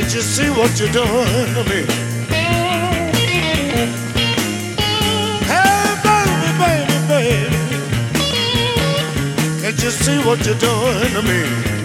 Can't you see what you're doing to me? Hey, baby, baby, baby. Can't you see what you're doing to me?